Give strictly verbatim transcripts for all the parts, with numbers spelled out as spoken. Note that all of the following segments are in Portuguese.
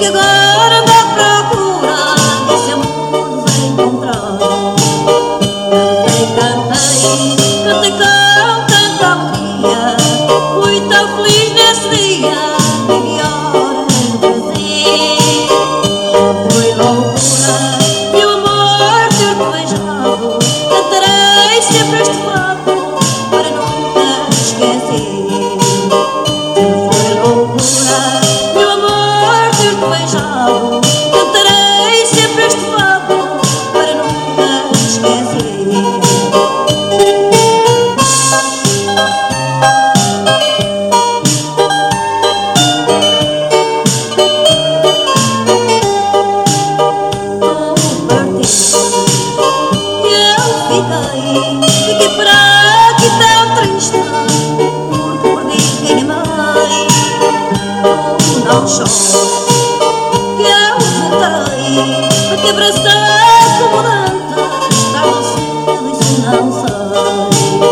que agora anda à procura desse amor desencontrado. Cantei, cantei, cantei com tanta alegria, fui tão feliz nesse dia, vivi horas de prazer. Foi loucura, meu amor, ter-te beijado, cantarei sempre este fado para nunca te esquecer. Foi loucura, meu amor, ter-te beijado, cantarei sempre este fado para nunca te esquecer. Fiquei por aqui tão triste, porque perdi quem amei. Oh, não chores, que eu voltei para te abraçar como antes. Estás no cedo, isso não sei.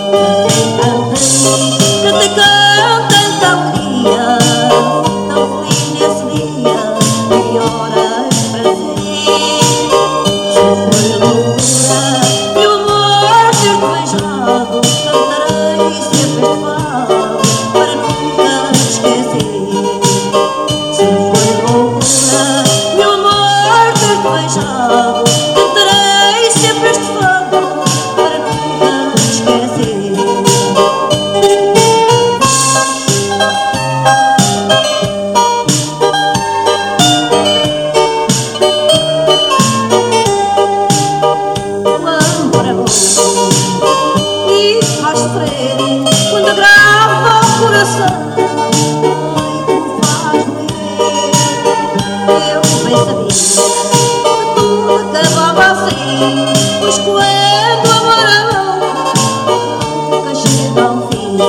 Cantei, cantei, cantei com tanta alegria, tão feliz nesse dia, vivi horas de prazer. Se foi loucura, meu amor, ter-te beijado, cantarei sempre este fado para nunca te esquecer. Se foi loucura, meu amor, ter-te beijado, cantarei sempre este fado para nunca te esquecer. E faz sofrer quando agrava o coração. Ai, como faz doer. Eu bem sabia que tudo acabava assim, pois quando o amor é louco nunca chega ao fim.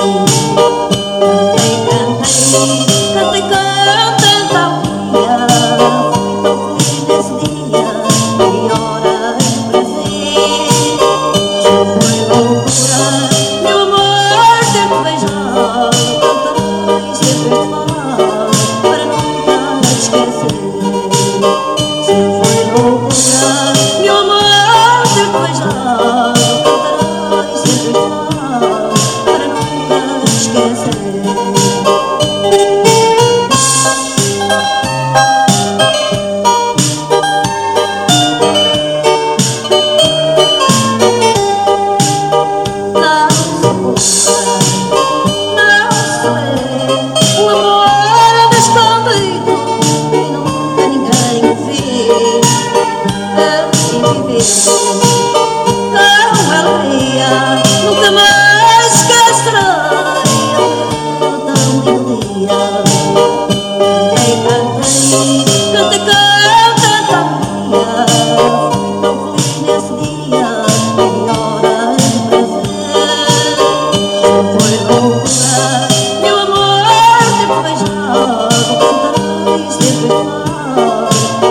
Cantei, cantei, cantei com tanta alegria, fui tão feliz nesse dia, vivi horas de prazer. Foi loucura, meu amor, ter-te beijado, cantarei sempre este fado para nunca te esquecer. Se foi loucura, meu amor, ter-te beijado, cantarei sempre este fado para nunca te esquecer. O amor anda escondido e nunca ninguém o vê. Assim vivendo com alegria, nunca mais esquecerei aquele tão lindo dia. Cantei, cantei, cantei com tanta alegria, fui tão feliz nesse dia, vivi horas de prazer. Foi loucura, meu amor, ter-te beijado, cantarei sempre este fado